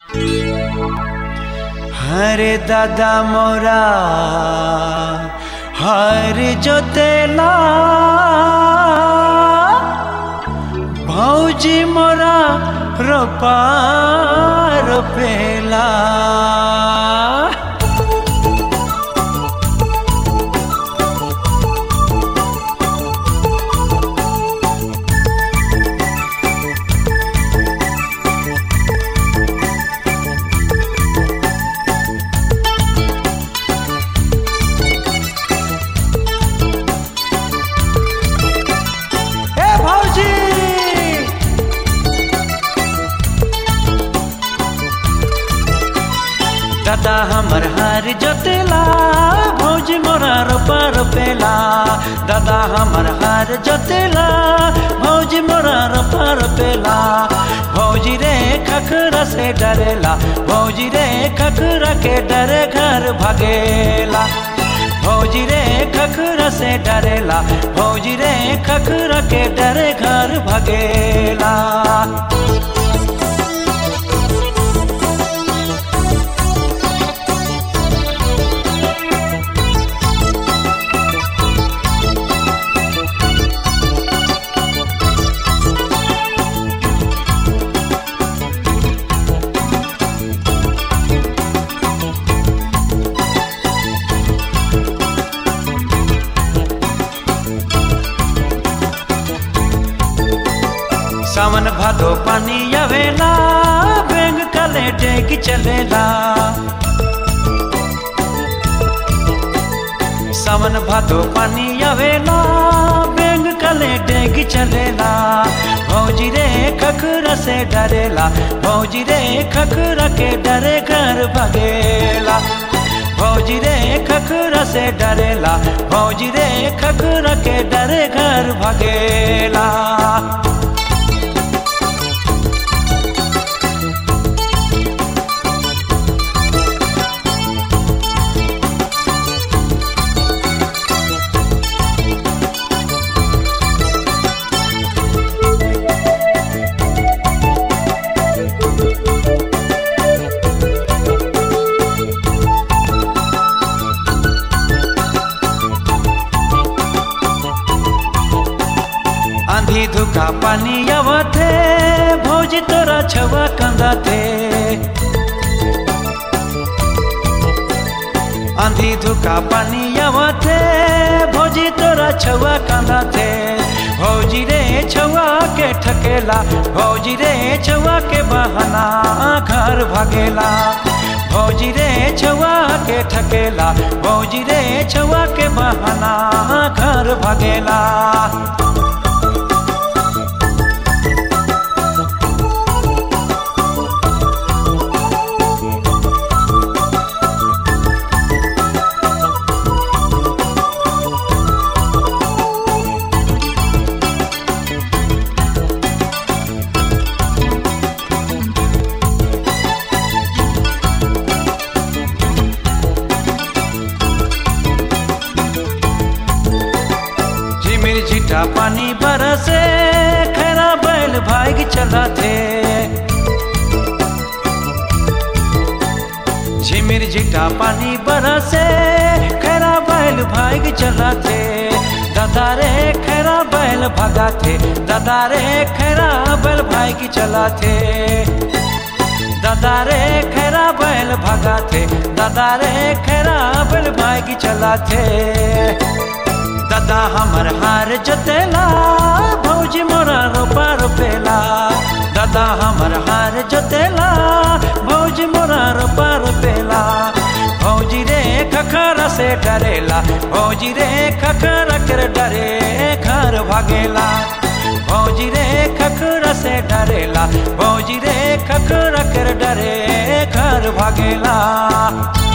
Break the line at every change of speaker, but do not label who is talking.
हरे दादा मोरा हर जोतेला भौजी मोरा रोपा रोपेला। दादा हमर हर जोतेला भौजी मोरा रोपा रोपेला। दादा हमर हर जोतेला भौजी मोरा रोपा रोपेला। भौजी रे खखरा से डरेला, भौजी रे खखरा के डरे घर भागेला। भौजी रे खखरा से डरेला, भौजी रे खखरा के डरे घर भागेला। सावन भादो पानी आवेला बेंग कले डेग चलेला। सावन भादो पानी आवेला बेंग कले डेग चलेला। भौजी रे खखरा से डरेला, भौजी रे खखरा के डरे घर भागेला। भौजी रे खखरा से डरेला, भौजी रे खखरा के डरे घर भागेला। आंधी धुका पानी आवथे भौजी तोरा छवा कंदा थे। आंधी धुका पानी आवथे भौजी तोरा छवा कंदा थे। भौजी रे छवा के ठकेला, भौजी रे छवा के बहाना घर भागेला। भौजी रे छवा के ठकेला, भौजी रे छवा के बहाना घर भागेला। झिटा पानी बरसे खैरा बैल भाग चला थे। झिमिर झिटा पानी बरसे खैरा बैल भाग चला थे। दादा रे खैरा बैल भागा थे, दादा रे खैरा बैल भाग चला थे। दादा रे खैरा बैल भागा थे, दादा रे खैरा बैल भाग चला थे। दादा हमर हार जोतेला भौजी मोरा रोपा रोपेला। दादा हमर हार जोतेला भौजी मोरा रोपा रोपेला। भौजी रे खखरा से डरेला, भौजी रे खखरा कर डरे घर भागेला। भौजी रे खखरा से डरेला, भौजी रे खखरा कर डरे घर भागेला।